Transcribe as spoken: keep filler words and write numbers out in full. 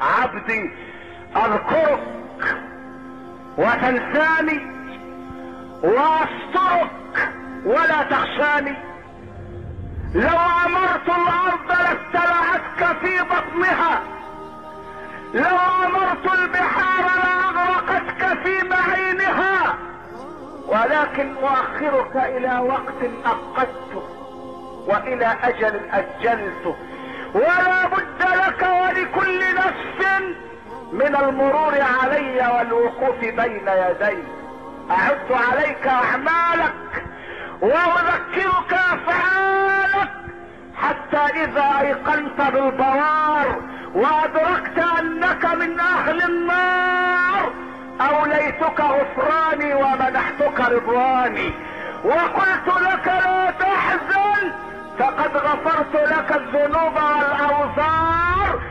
عبدي اذكرك وتنساني واسترك ولا تخشاني. لو امرت الارض لابتلعتك في بطنها، لو امرت البحار لاغرقتك في معينها، ولكن اؤخرك الى وقت اقدته والى اجل اجلته، ولا بد لك ولكل نفس من المرور علي والوقوف بين يدي. اعد عليك اعمالك واذكرك افعالك حتى اذا ايقنت بالبوار وادركت انك من اهل النار اوليتك غفراني ومنحتك رضواني وقلت لك لا تحزن فقد غفرت لك الذنوب والاوزار